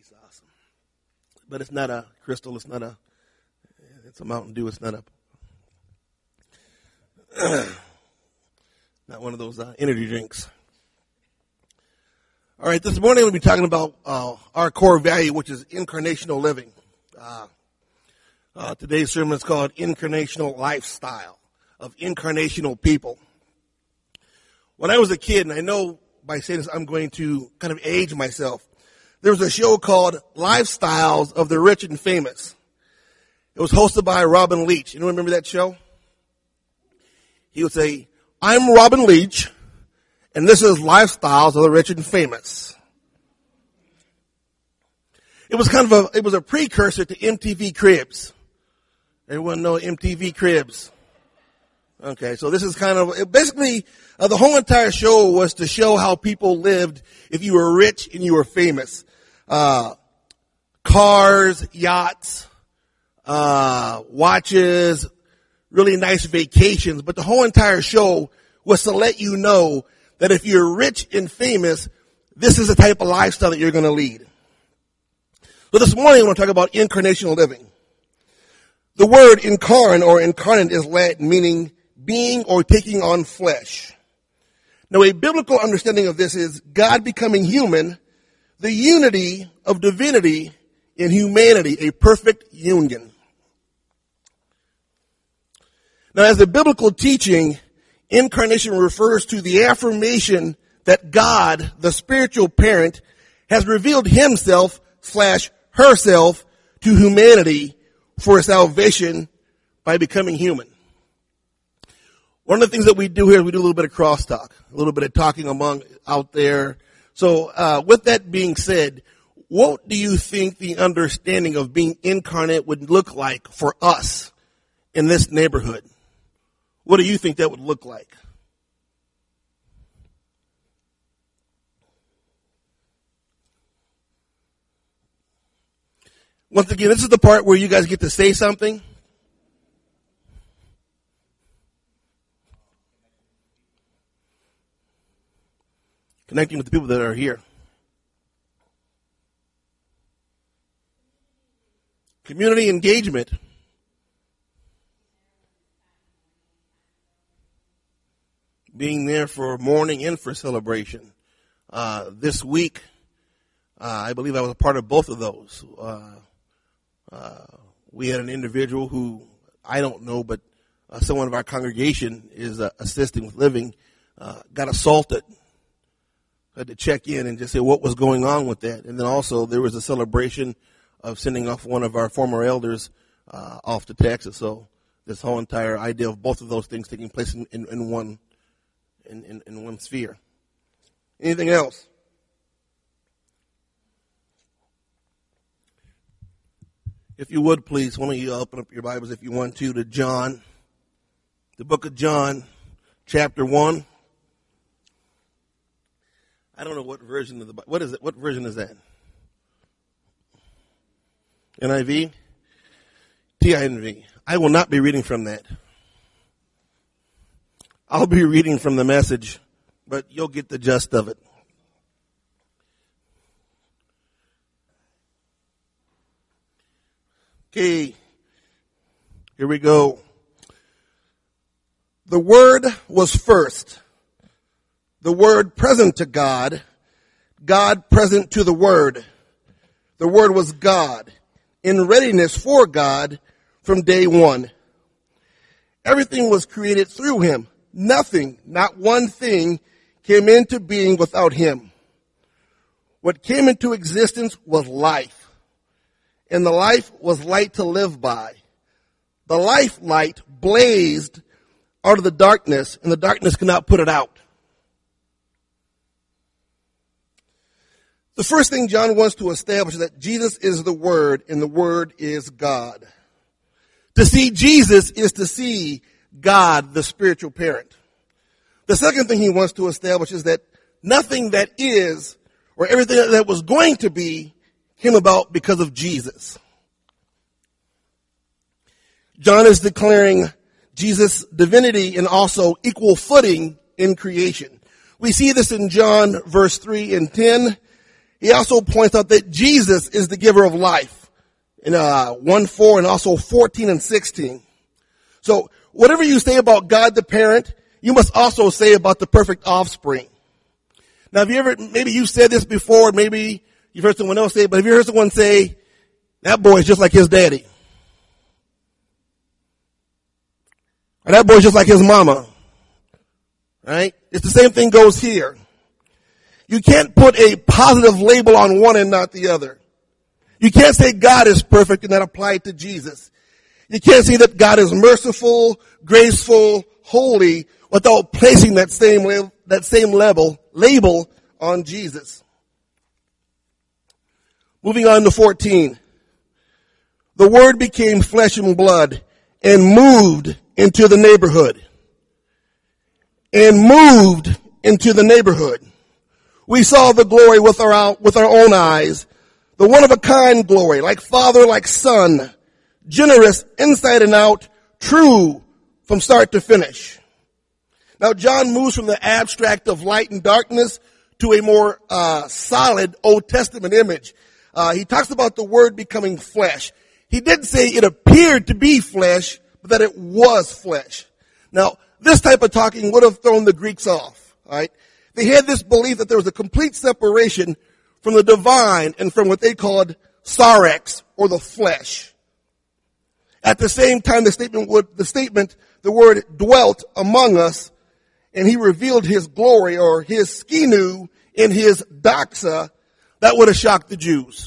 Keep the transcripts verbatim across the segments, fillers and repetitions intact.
He's awesome. But it's not a crystal. It's not a, it's a Mountain Dew. It's not a, not one of those uh, energy drinks. All right, this morning we'll be talking about uh, our core value, which is incarnational living. Uh, uh, today's sermon is called Incarnational Lifestyle of Incarnational People. When I was a kid, and I know by saying this I'm going to kind of age myself, there was a show called Lifestyles of the Rich and Famous. It was hosted by Robin Leach. You remember that show? He would say, "I'm Robin Leach, and this is Lifestyles of the Rich and Famous." It was kind of a, it was a precursor to M T V Cribs. Everyone know M T V Cribs? Okay, so this is kind of, basically, uh, the whole entire show was to show how people lived if you were rich and you were famous. Uh, cars, yachts, uh, watches, really nice vacations, but the whole entire show was to let you know that if you're rich and famous, this is the type of lifestyle that you're going to lead. So this morning I want to talk about incarnational living. The word incarn or incarnate is Latin, meaning being or taking on flesh. Now, a biblical understanding of this is God becoming human, the unity of divinity in humanity, a perfect union. Now, as a biblical teaching, incarnation refers to the affirmation that God, the spiritual parent, has revealed himself slash herself to humanity for salvation by becoming human. One of the things that we do here is we do a little bit of crosstalk, a little bit of talking among out there. So uh, with that being said, what do you think the understanding of being incarnate would look like for us in this neighborhood? What do you think that would look like? Once again, this is the part where you guys get to say something. Connecting with the people that are here. Community engagement. Being there for mourning and for celebration. Uh, this week, uh, I believe I was a part of both of those. Uh, uh, we had an individual who, I don't know, but uh, someone of our congregation is uh, assisting with living, uh, got assaulted. I had to check in and just say what was going on with that. And then also there was a celebration of sending off one of our former elders uh, off to Texas. So this whole entire idea of both of those things taking place in, in, in one in, in, in one sphere. Anything else? If you would, please, why don't you open up your Bibles if you want to, to John, the book of John, chapter one. I don't know what version of the Bible. What is it? What version is that? N I V? T I N V. I will not be reading from that. I'll be reading from the Message, but you'll get the gist of it. Okay, here we go. The Word was first. The Word present to God, God present to the Word. The Word was God, in readiness for God from day one. Everything was created through Him. Nothing, not one thing, came into being without Him. What came into existence was life, and the life was light to live by. The life light blazed out of the darkness, and the darkness could not put it out. The first thing John wants to establish is that Jesus is the Word, and the Word is God. To see Jesus is to see God, the spiritual parent. The second thing he wants to establish is that nothing that is, or everything that was going to be, came about because of Jesus. John is declaring Jesus' divinity and also equal footing in creation. We see this in John verse three and ten. he also points out that Jesus is the giver of life in uh, one four and also fourteen and sixteen. So whatever you say about God the parent, you must also say about the perfect offspring. Now, have you ever, maybe you said this before, maybe you've heard someone else say it, but have you heard someone say, that boy is just like his daddy? Or that boy is just like his mama? Right? It's the same thing goes here. You can't put a positive label on one and not the other. You can't say God is perfect and not apply it to Jesus. You can't say that God is merciful, graceful, holy, without placing that same level, that same level, label on Jesus. Moving on to fourteen. The Word became flesh and blood and moved into the neighborhood. And moved into the neighborhood. We saw the glory with our, with our own eyes. The one-of-a-kind glory, like Father, like Son. Generous, inside and out, true from start to finish. Now, John moves from the abstract of light and darkness to a more uh, solid Old Testament image. Uh, he talks about the Word becoming flesh. He didn't say it appeared to be flesh, but that it was flesh. Now, this type of talking would have thrown the Greeks off, all right? They had this belief that there was a complete separation from the divine and from what they called sarx, or the flesh. At the same time, the statement would, the statement, the word dwelt among us, and he revealed his glory, or his skinu in his doxa, that would have shocked the Jews.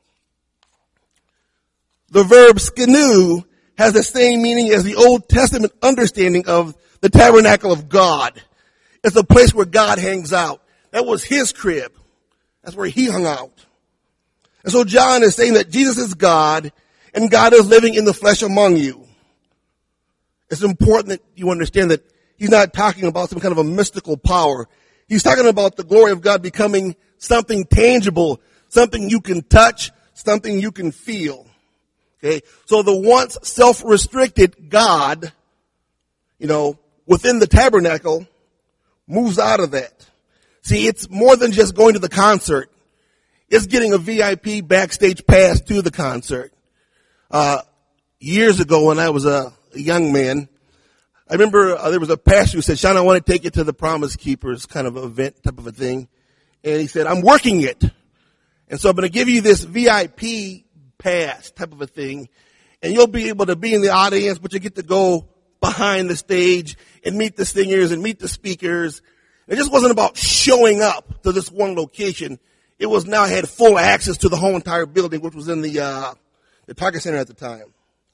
The verb skinu has the same meaning as the Old Testament understanding of the tabernacle of God. It's a place where God hangs out. That was his crib. That's where he hung out. And so John is saying that Jesus is God, and God is living in the flesh among you. It's important that you understand that he's not talking about some kind of a mystical power. He's talking about the glory of God becoming something tangible, something you can touch, something you can feel. Okay? So the once self-restricted God, you know, within the tabernacle, moves out of that. See, it's more than just going to the concert. It's getting a V I P backstage pass to the concert. Uh, years ago when I was a, a young man, I remember uh, there was a pastor who said, Sean, I want to take you to the Promise Keepers kind of event type of a thing. And he said, I'm working it. And so I'm going to give you this V I P pass type of a thing. And you'll be able to be in the audience, but you get to go behind the stage and meet the singers and meet the speakers. It just wasn't about showing up to this one location. It was now had full access to the whole entire building, which was in the, uh, the Target Center at the time.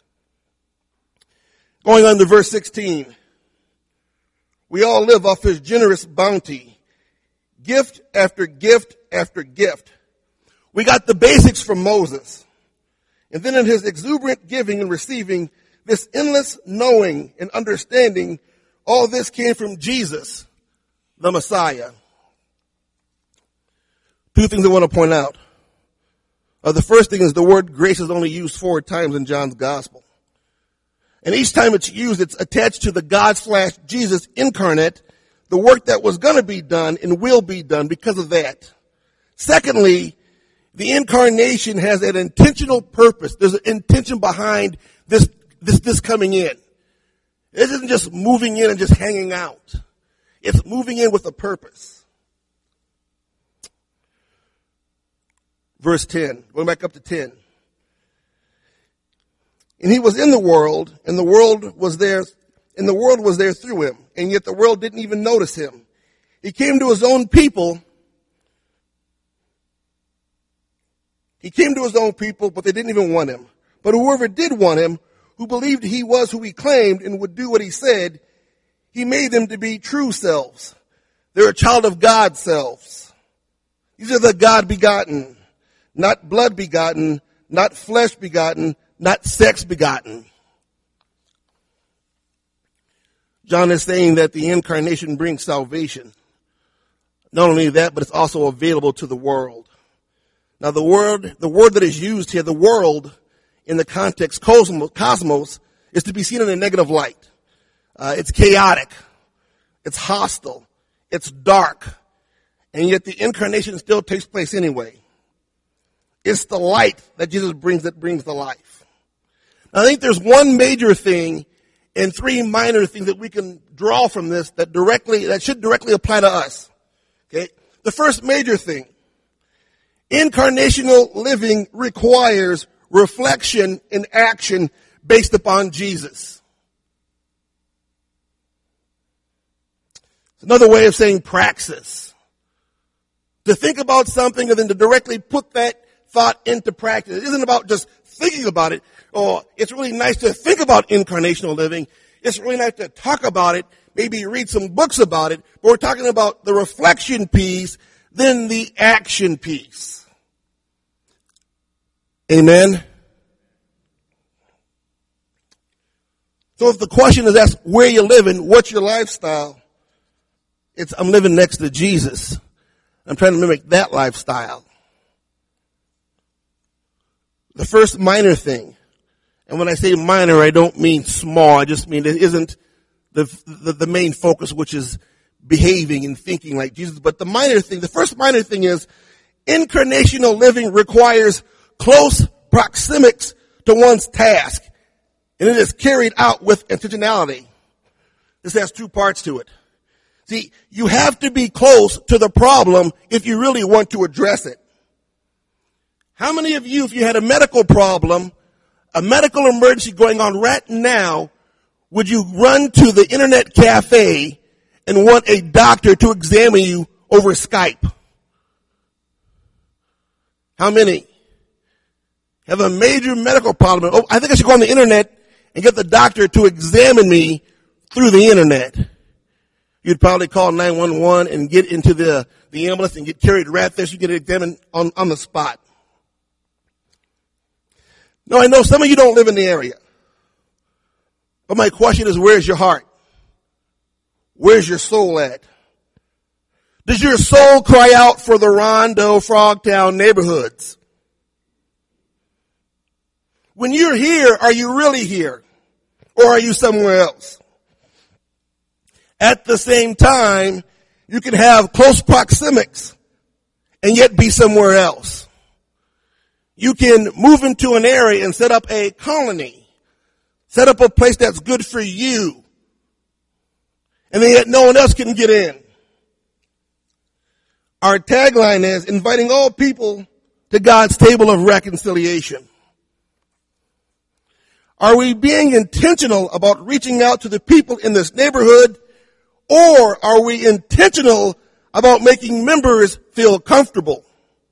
Going on to verse sixteen. We all live off his generous bounty. Gift after gift after gift. We got the basics from Moses. And then in his exuberant giving and receiving, this endless knowing and understanding, all this came from Jesus, the Messiah. Two things I want to point out. Uh, the first thing is the word grace is only used four times in John's gospel. And each time it's used, it's attached to the God slash Jesus incarnate, the work that was going to be done and will be done because of that. Secondly, the incarnation has an intentional purpose. There's an intention behind this, this, this coming in. It isn't just moving in and just hanging out. It's moving in with a purpose. Verse ten, going back up to ten. And he was in the world, and the world was there, and the world was there through him, and yet the world didn't even notice him. He came to his own people. He came to his own people, but they didn't even want him. But whoever did want him, who believed he was who he claimed and would do what he said, he made them to be true selves. They're a child of God selves. These are the God begotten, not blood begotten, not flesh begotten, not sex begotten. John is saying that the incarnation brings salvation. Not only that, but it's also available to the world. Now the word, the word that is used here, the world, in the context cosmos, cosmos is to be seen in a negative light. Uh, it's chaotic. It's hostile. It's dark. And yet the incarnation still takes place anyway. It's the light that Jesus brings that brings the life. I think there's one major thing and three minor things that we can draw from this that directly, that should directly apply to us. Okay? The first major thing, incarnational living requires reflection and action based upon Jesus. It's another way of saying praxis. To think about something and then to directly put that thought into practice. It isn't about just thinking about it. Or it's really nice to think about incarnational living. It's really nice to talk about it, maybe read some books about it. But we're talking about the reflection piece, then the action piece. Amen? So if the question is asked, where you living, what's your lifestyle? It's, I'm living next to Jesus. I'm trying to mimic that lifestyle. The first minor thing, and when I say minor, I don't mean small. I just mean it isn't the, the, the main focus, which is behaving and thinking like Jesus. But the minor thing, the first minor thing is incarnational living requires close proxemics to one's task. And it is carried out with intentionality. This has two parts to it. See, you have to be close to the problem if you really want to address it. How many of you, if you had a medical problem, a medical emergency going on right now, would you run to the internet cafe and want a doctor to examine you over Skype? How many have a major medical problem? Oh, I think I should go on the internet and get the doctor to examine me through the internet. You'd probably call nine one one and get into the, the ambulance and get carried right there so you get examined on, on the spot. Now, I know some of you don't live in the area. But my question is, where's your heart? Where's your soul at? Does your soul cry out for the Rondo, Frogtown neighborhoods? When you're here, are you really here? Or are you somewhere else? At the same time, you can have close proxemics and yet be somewhere else. You can move into an area and set up a colony. Set up a place that's good for you. And then yet no one else can get in. Our tagline is inviting all people to God's table of reconciliation. Are we being intentional about reaching out to the people in this neighborhood, or are we intentional about making members feel comfortable?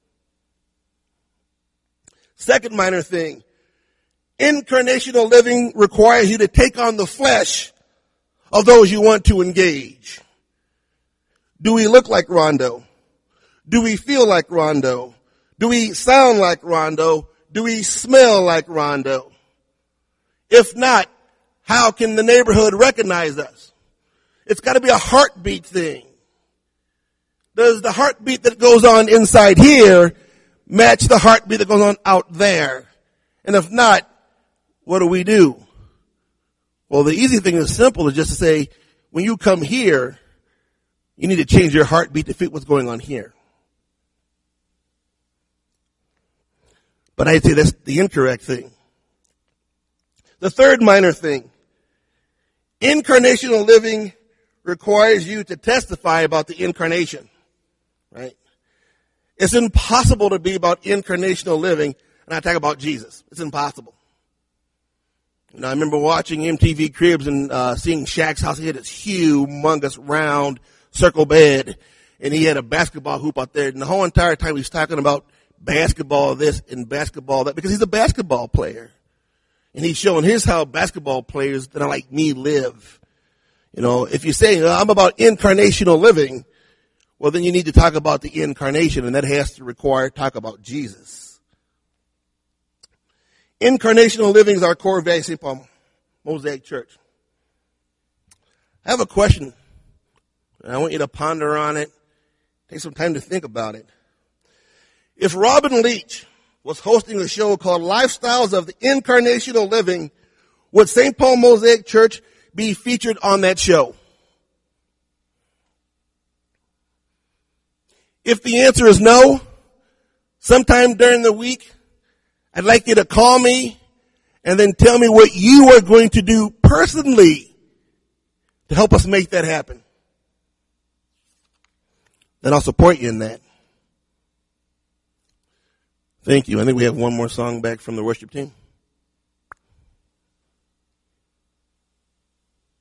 Second minor thing, incarnational living requires you to take on the flesh of those you want to engage. Do we look like Rondo? Do we feel like Rondo? Do we sound like Rondo? Do we smell like Rondo? If not, how can the neighborhood recognize us? It's got to be a heartbeat thing. Does the heartbeat that goes on inside here match the heartbeat that goes on out there? And if not, what do we do? Well, the easy thing is simple, is just to say, when you come here, you need to change your heartbeat to fit what's going on here. But I'd say that's the incorrect thing. The third minor thing, incarnational living requires you to testify about the incarnation, right? It's impossible to be about incarnational living and not talk about Jesus. It's impossible. You know, I remember watching M T V Cribs and uh, seeing Shaq's house. He had this humongous round circle bed, and he had a basketball hoop out there. And the whole entire time he was talking about basketball this and basketball that, because he's a basketball player. And he's showing here's how basketball players that are like me live. You know, if you say, I'm about incarnational living, well, then you need to talk about the incarnation, and that has to require talk about Jesus. Incarnational living is our core value, Saint Paul Mosaic Church. I have a question, and I want you to ponder on it. Take some time to think about it. If Robin Leach was hosting a show called Lifestyles of the Incarnational Living, would Saint Paul Mosaic Church be featured on that show? If the answer is no, sometime during the week, I'd like you to call me and then tell me what you are going to do personally to help us make that happen. Then I'll support you in that. Thank you. I think we have one more song back from the worship team.